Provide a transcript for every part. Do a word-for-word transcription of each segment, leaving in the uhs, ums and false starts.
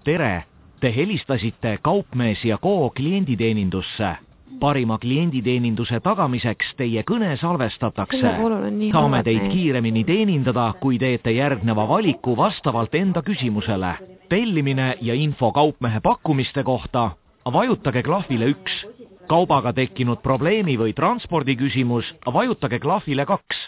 tere! Te helistasite Kaupmees ja Co klienditeenindusse. Parima klienditeeninduse tagamiseks teie kõne salvestatakse. Saame teid kiiremini teenindada, kui teete järgneva valiku vastavalt enda küsimusele. Tellimine ja info kaupmehe pakkumiste kohta. Vajutage klahvile üks. Kaubaga tekkinud probleemi või transpordi küsimus. Vajutage klahvile kaks.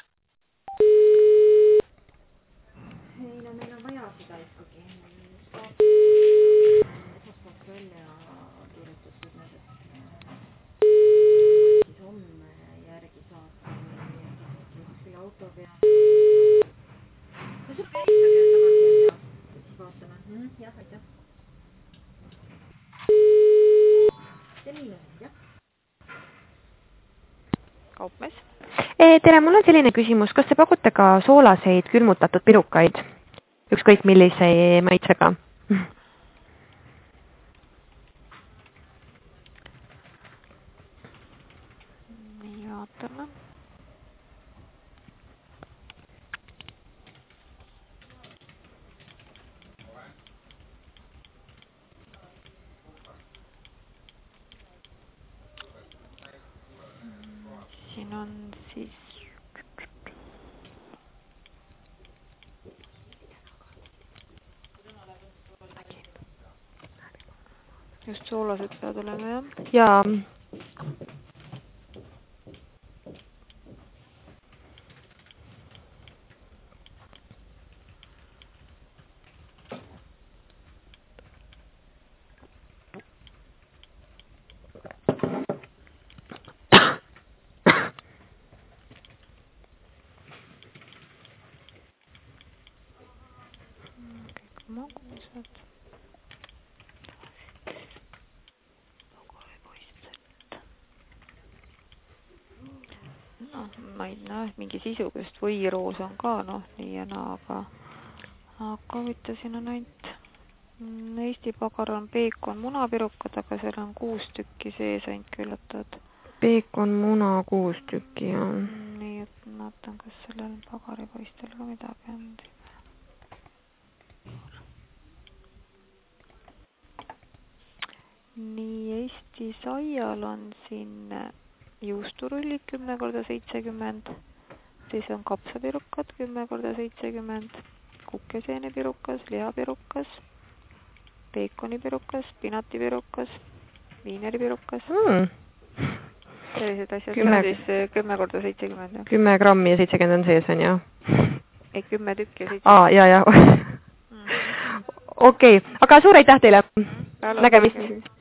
Kaupmees. Tere, mul on selline küsimus. Kas te pakute ka soolaseid külmutatud pirukaid? Ükskõik millise maitsega? Nii, vaatame. Siin on siis just soolased peavad olema, jah? Jaa. Kõik magusad. No, ma ei näe, mingi sisukest võiroos on ka, noh, nii ja naa, aga aga võtta siin on ainult Eesti pagar on peekon munapirukad, aga seal on kuus tükki sees ainult küllatavad. Peekon muna kuus tükki, jah. Nii, et vaatan, kas sellel pagaripoistel ka midagi on. Nii, Eesti saial on siin juusturullid kümme korda seitsekümmend, siis on kapsapirukad kümme korda seitsekümmend, kukeseenipirukas, lihapirukas, peekonipirukas, pinatipirukas, viineripirukas. Mm. Sellised asjad kümme... on siis kümme korda seitsekümmend. kümme grammi ja seitsekümmend on sees, on jah? Ei, kümme tükki ja seitsekümmend. Aa, jaa, jaa. Mm. Okei, okay. Aga suur aitäh teile. Nägemist.